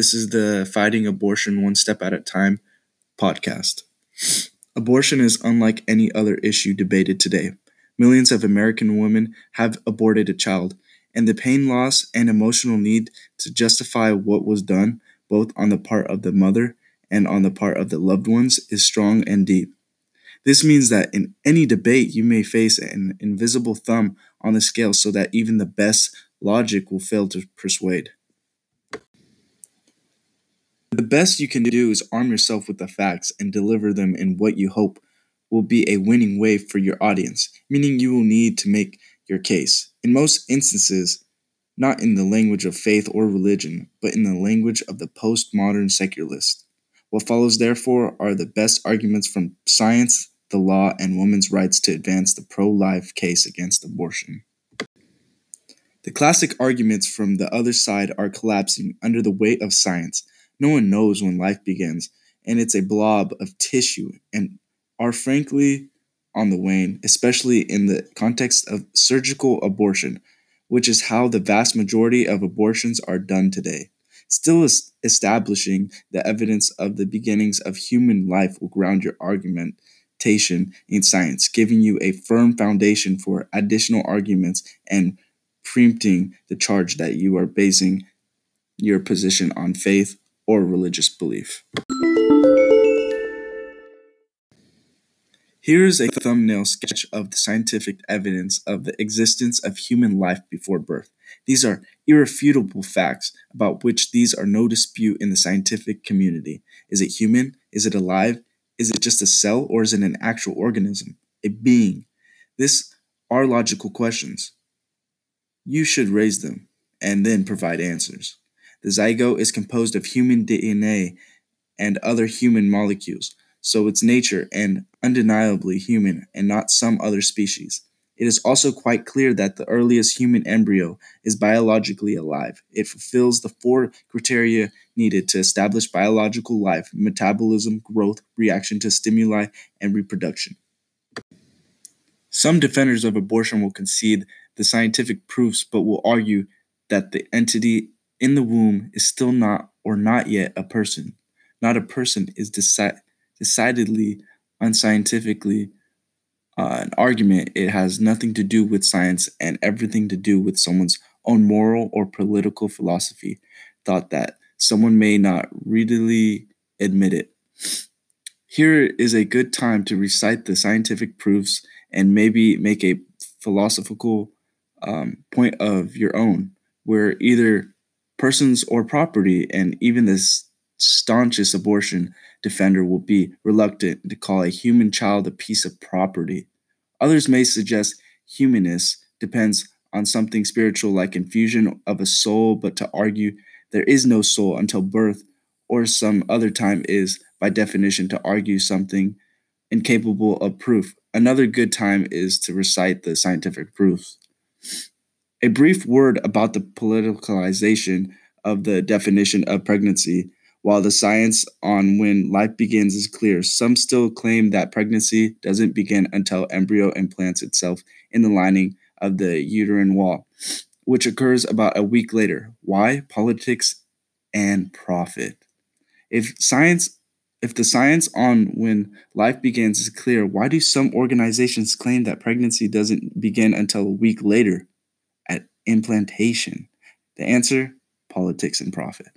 This is the Fighting Abortion One Step at a Time podcast. Abortion is unlike any other issue debated today. Millions of American women have aborted a child, and the pain, loss, and emotional need to justify what was done, both on the part of the mother and on the part of the loved ones, is strong and deep. This means that in any debate, you may face an invisible thumb on the scale so that even the best logic will fail to persuade. The best you can do is arm yourself with the facts and deliver them in what you hope will be a winning way for your audience, meaning you will need to make your case. In most instances, not in the language of faith or religion, but in the language of the postmodern secularist. What follows, therefore, are the best arguments from science, the law, and women's rights to advance the pro-life case against abortion. The classic arguments from the other side are collapsing under the weight of science. No one knows when life begins, and it's a blob of tissue, and are frankly on the wane, especially in the context of surgical abortion, which is how the vast majority of abortions are done today. Still establishing the evidence of the beginnings of human life will ground your argumentation in science, giving you a firm foundation for additional arguments and preempting the charge that you are basing your position on faith or religious belief. Here is a thumbnail sketch of the scientific evidence of the existence of human life before birth. These are irrefutable facts about which these are no dispute in the scientific community. Is it human? Is it alive? Is it just a cell, or is it an actual organism, a being? These are logical questions. You should raise them and then provide answers. The zygote is composed of human DNA and other human molecules, so its nature and undeniably human and not some other species. It is also quite clear that the earliest human embryo is biologically alive. It fulfills the 4 criteria needed to establish biological life: metabolism, growth, reaction to stimuli, and reproduction. Some defenders of abortion will concede the scientific proofs, but will argue that the entity in the womb is still not yet a person. Not a person is decidedly unscientifically an argument. It has nothing to do with science and everything to do with someone's own moral or political philosophy, thought that someone may not readily admit it. Here is a good time to recite the scientific proofs and maybe make a philosophical point of your own, where either persons or property, and even the staunchest abortion defender will be reluctant to call a human child a piece of property. Others may suggest humanness depends on something spiritual like infusion of a soul, but to argue there is no soul until birth or some other time is, by definition, to argue something incapable of proof. Another good time is to recite the scientific proofs. A brief word about the politicalization of the definition of pregnancy. While the science on when life begins is clear, some still claim that pregnancy doesn't begin until embryo implants itself in the lining of the uterine wall, which occurs about a week later. Why? Politics and profit. If the science on when life begins is clear, why do some organizations claim that pregnancy doesn't begin until a week later at implantation? The answer: politics and profit.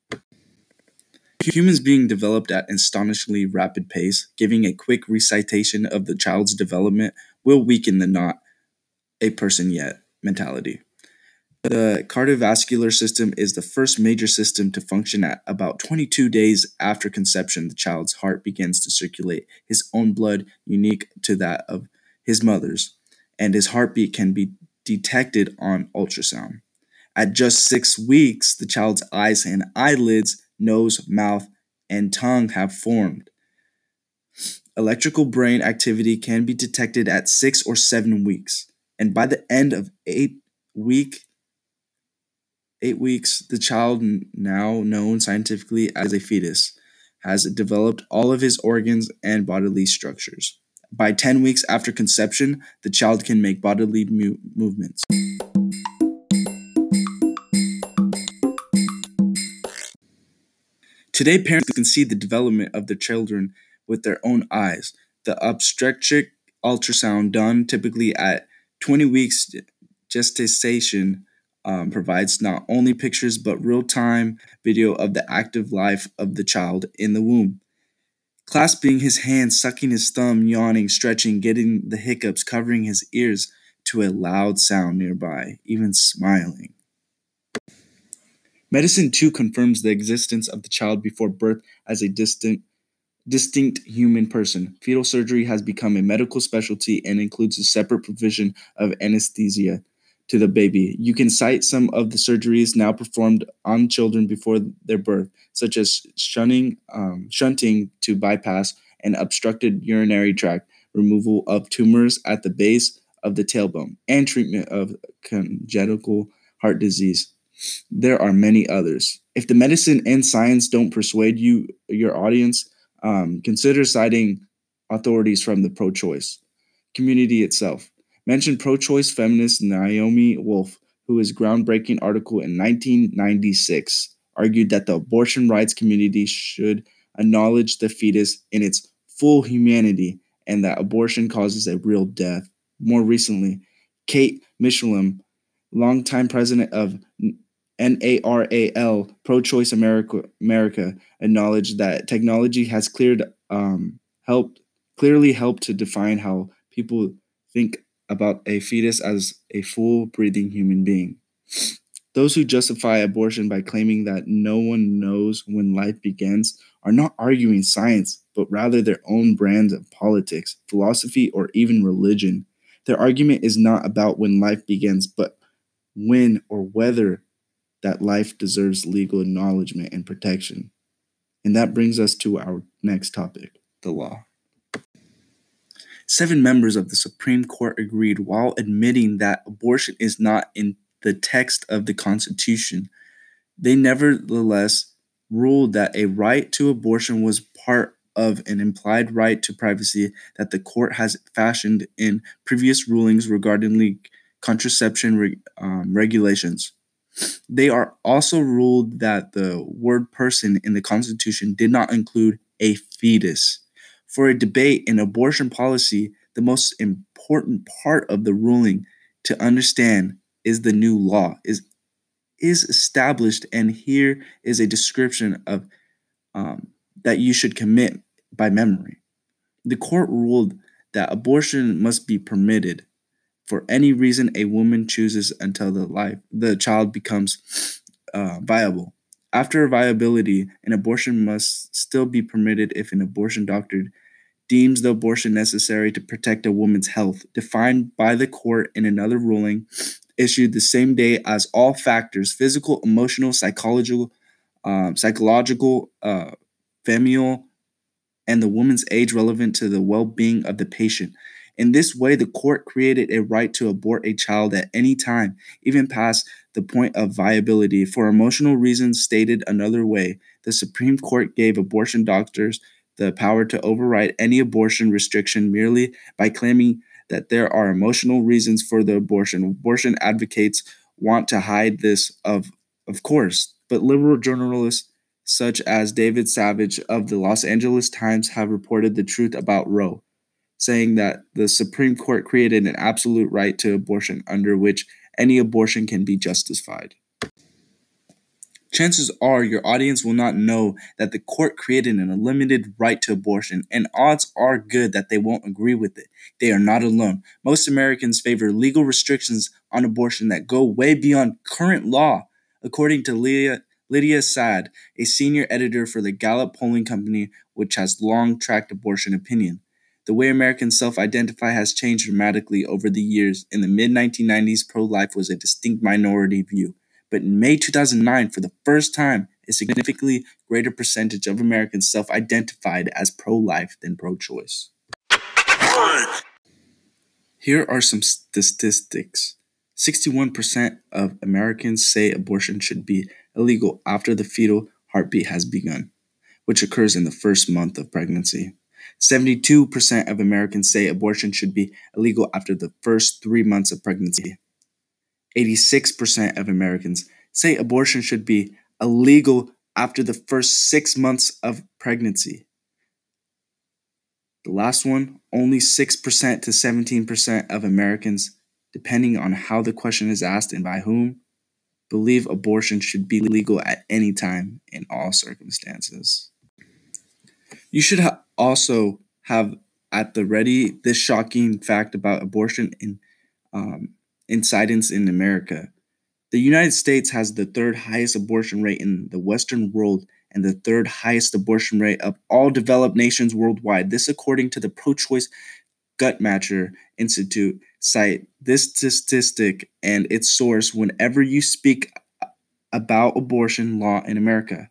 Humans being developed at an astonishingly rapid pace, giving a quick recitation of the child's development will weaken the not a person yet mentality. The cardiovascular system is the first major system to function at about 22 days after conception. The child's heart begins to circulate his own blood, unique to that of his mother's, and his heartbeat can be detected on ultrasound. At just 6 weeks, the child's eyes and eyelids, nose, mouth, and tongue have formed. Electrical brain activity can be detected at 6 or 7 weeks, and by the end of 8 weeks, the child, now known scientifically as a fetus, has developed all of his organs and bodily structures. By 10 weeks after conception, the child can make bodily movements. Today, parents can see the development of their children with their own eyes. The obstetric ultrasound, done typically at 20 weeks gestation, provides not only pictures but real time video of the active life of the child in the womb. Clasping his hands, sucking his thumb, yawning, stretching, getting the hiccups, covering his ears to a loud sound nearby, even smiling. Medicine too confirms the existence of the child before birth as a distinct human person. Fetal surgery has become a medical specialty and includes a separate provision of anesthesia to the baby. You can cite some of the surgeries now performed on children before their birth, such as shunting to bypass and obstructed urinary tract, removal of tumors at the base of the tailbone, and treatment of congenital heart disease. There are many others. If the medicine and science don't persuade you, your audience, consider citing authorities from the pro choice community itself. Mention pro choice feminist Naomi Wolf, whose groundbreaking article in 1996 argued that the abortion rights community should acknowledge the fetus in its full humanity and that abortion causes a real death. More recently, Kate Michelin, longtime president of NARAL, Pro Choice America, acknowledged that technology has helped clearly helped to define how people think about a fetus as a full breathing human being. Those who justify abortion by claiming that no one knows when life begins are not arguing science, but rather their own brand of politics, philosophy, or even religion. Their argument is not about when life begins, but when or whether that life deserves legal acknowledgement and protection. And that brings us to our next topic, the law. 7 members of the Supreme Court agreed while admitting that abortion is not in the text of the Constitution. They nevertheless ruled that a right to abortion was part of an implied right to privacy that the court has fashioned in previous rulings regarding contraception regulations. They are also ruled that the word person in the Constitution did not include a fetus. For a debate in abortion policy, the most important part of the ruling to understand is the new law is established, and here is a description of that you should commit by memory. The court ruled that abortion must be permitted for any reason a woman chooses until the child becomes viable. After viability, an abortion must still be permitted if an abortion doctor deems the abortion necessary to protect a woman's health, defined by the court in another ruling issued the same day as all factors physical, emotional, psychological, familial, and the woman's age relevant to the well being of the patient. In this way, the court created a right to abort a child at any time, even past the point of viability. For emotional reasons stated another way, the Supreme Court gave abortion doctors the power to override any abortion restriction merely by claiming that there are emotional reasons for the abortion. Abortion advocates want to hide this, of course, but liberal journalists such as David Savage of the Los Angeles Times have reported the truth about Roe, saying that the Supreme Court created an absolute right to abortion under which any abortion can be justified. Chances are your audience will not know that the court created an unlimited right to abortion, and odds are good that they won't agree with it. They are not alone. Most Americans favor legal restrictions on abortion that go way beyond current law, according to Lydia Saad, a senior editor for the Gallup polling company, which has long tracked abortion opinion. The way Americans self-identify has changed dramatically over the years. In the mid-1990s, pro-life was a distinct minority view. But in May 2009, for the first time, a significantly greater percentage of Americans self-identified as pro-life than pro-choice. Here are some statistics. 61% of Americans say abortion should be illegal after the fetal heartbeat has begun, which occurs in the first month of pregnancy. 72% of Americans say abortion should be illegal after the first 3 months of pregnancy. 86% of Americans say abortion should be illegal after the first 6 months of pregnancy. The last one, only 6% to 17% of Americans, depending on how the question is asked and by whom, believe abortion should be legal at any time in all circumstances. You should also have at the ready this shocking fact about abortion incidence in America. The United States has the third highest abortion rate in the Western world and the third highest abortion rate of all developed nations worldwide. This according to the pro-choice Guttmacher Institute cite this statistic and its source whenever you speak about abortion law in America.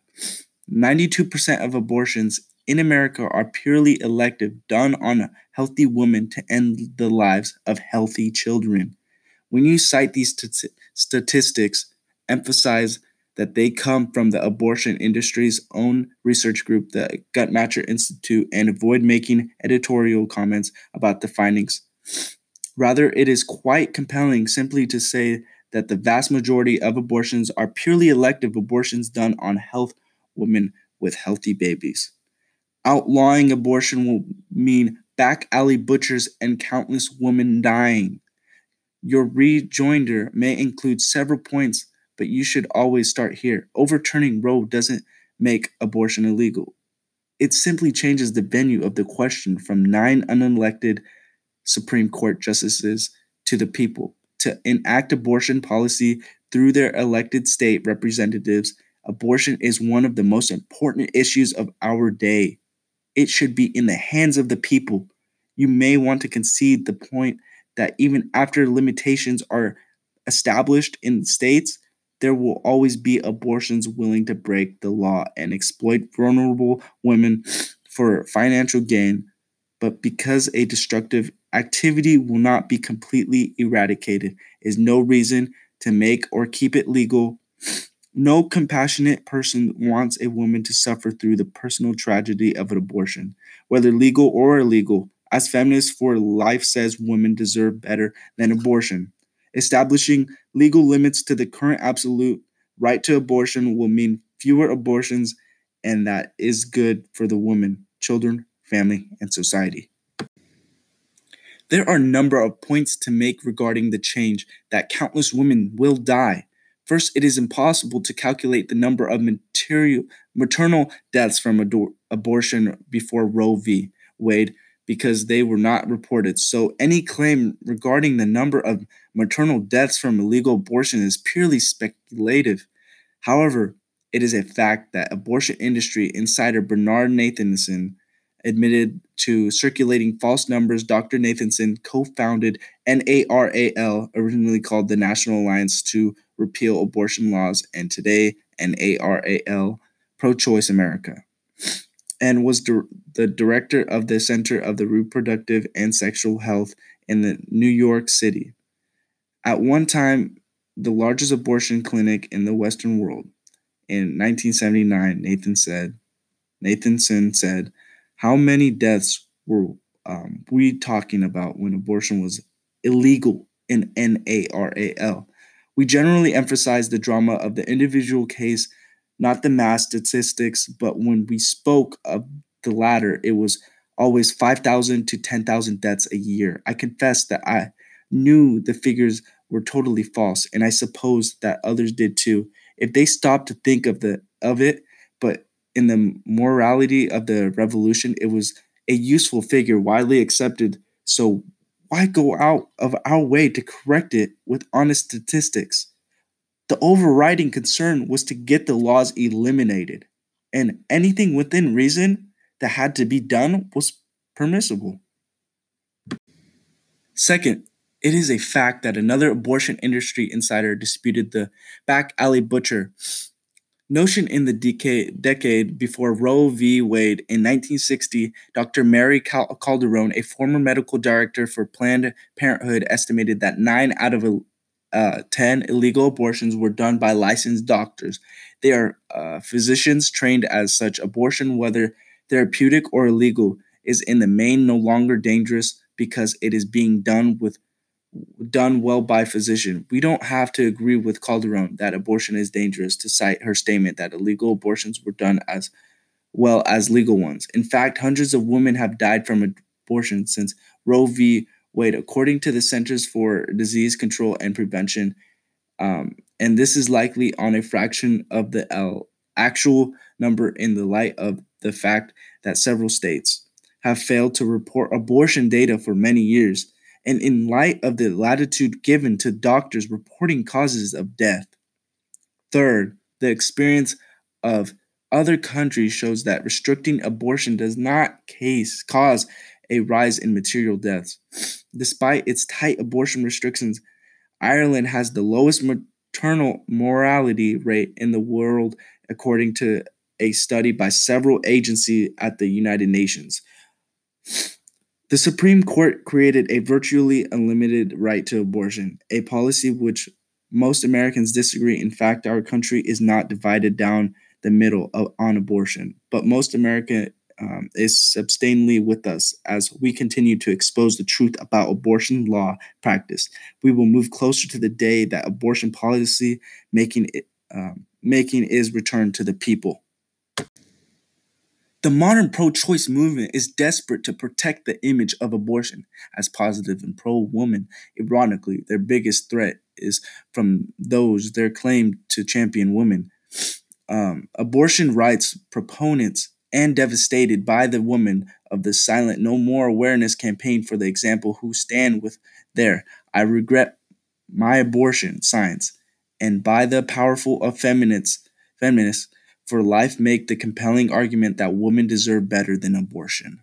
92% of abortions in America are purely elective, done on healthy women to end the lives of healthy children. When you cite these statistics, emphasize that they come from the abortion industry's own research group, the Guttmacher Institute, and avoid making editorial comments about the findings. Rather, it is quite compelling simply to say that the vast majority of abortions are purely elective abortions done on health women with healthy babies. Outlawing abortion will mean back alley butchers and countless women dying. Your rejoinder may include several points, but you should always start here. Overturning Roe doesn't make abortion illegal. It simply changes the venue of the question from 9 unelected Supreme Court justices to the people to enact abortion policy through their elected state representatives. Abortion is one of the most important issues of our day. It should be in the hands of the people. You may want to concede the point that even after limitations are established in states, there will always be abortions willing to break the law and exploit vulnerable women for financial gain. But because a destructive activity will not be completely eradicated, is no reason to make or keep it legal. No compassionate person wants a woman to suffer through the personal tragedy of an abortion, whether legal or illegal. As Feminists for Life says, women deserve better than abortion. Establishing legal limits to the current absolute right to abortion will mean fewer abortions, and that is good for the woman, children, family, and society. There are a number of points to make regarding the change that countless women will die. First, it is impossible to calculate the number of maternal deaths from abortion before Roe v. Wade because they were not reported. So any claim regarding the number of maternal deaths from illegal abortion is purely speculative. However, it is a fact that abortion industry insider Bernard Nathanson admitted to circulating false numbers. Dr. Nathanson co-founded NARAL, originally called the National Alliance to Repeal Abortion Laws, and today NARAL, Pro-Choice America, and was the director of the Center of the Reproductive and Sexual Health in the New York City. At one time, the largest abortion clinic in the Western world. In 1979, Nathanson said, "How many deaths were we talking about when abortion was illegal in NARAL? We generally emphasize the drama of the individual case, not the mass statistics, but when we spoke of the latter, it was always 5,000 to 10,000 deaths a year. I confess that I knew the figures were totally false, and I suppose that others did too. If they stopped to think of it, but in the morality of the revolution, it was a useful figure widely accepted. So why go out of our way to correct it with honest statistics? The overriding concern was to get the laws eliminated, and anything within reason that had to be done was permissible." Second, it is a fact that another abortion industry insider disputed the back alley butcher notion in the decade before Roe v. Wade. In 1960, Dr. Mary Calderon, a former medical director for Planned Parenthood, estimated that 9 out of 10 illegal abortions were done by licensed doctors. They are physicians trained as such. Abortion, whether therapeutic or illegal, is in the main no longer dangerous because it is being done with done well by physician. We don't have to agree with Calderon that abortion is dangerous to cite her statement that illegal abortions were done as well as legal ones. In fact, hundreds of women have died from abortion since Roe v. Wade, according to the Centers for Disease Control and Prevention. And this is likely on a fraction of the actual number in the light of the fact that several states have failed to report abortion data for many years, and in light of the latitude given to doctors reporting causes of death. Third, the experience of other countries shows that restricting abortion does not cause a rise in material deaths. Despite its tight abortion restrictions, Ireland has the lowest maternal mortality rate in the world, according to a study by several agencies at the United Nations. The Supreme Court created a virtually unlimited right to abortion, a policy which most Americans disagree. In fact, our country is not divided down the middle on abortion, but most America is substantially with us as we continue to expose the truth about abortion law practice. We will move closer to the day that abortion policy making is returned to the people. The modern pro-choice movement is desperate to protect the image of abortion as positive and pro-woman. Ironically, their biggest threat is from those they claim to champion women. Abortion rights proponents and devastated by the women of the silent No More awareness campaign, for the example, who stand with their "I regret my abortion" signs, and by the powerful of feminists for life make the compelling argument that women deserve better than abortion.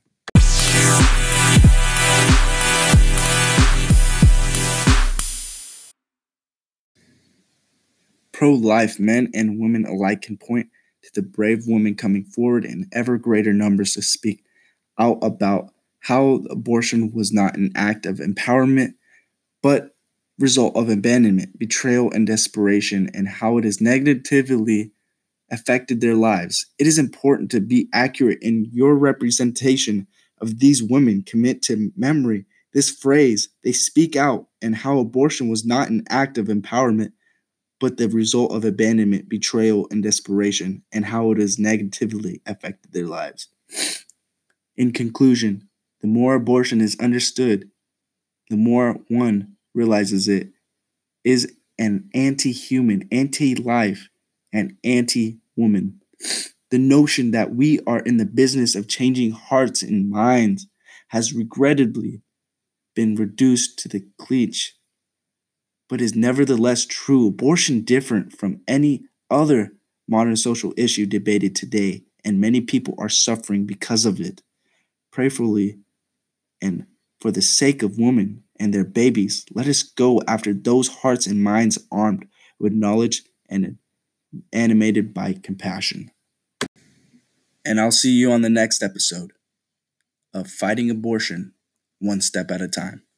Pro-life men and women alike can point to the brave women coming forward in ever greater numbers to speak out about how abortion was not an act of empowerment, but result of abandonment, betrayal, and desperation, and how it has negatively affected their lives. It is important to be accurate in your representation of these women. Commit to memory this phrase, they speak out, and how abortion was not an act of empowerment, but the result of abandonment, betrayal, and desperation, and how it has negatively affected their lives. In conclusion, the more abortion is understood, the more one realizes it is an anti-human, anti-life, and anti-woman. The notion that we are in the business of changing hearts and minds has regrettably been reduced to the cliche, but is nevertheless true. Abortion different from any other modern social issue debated today, and many people are suffering because of it. Prayerfully, and for the sake of women and their babies, let us go after those hearts and minds armed with knowledge and animated by compassion. And I'll see you on the next episode of Fighting Abortion, One Step at a Time.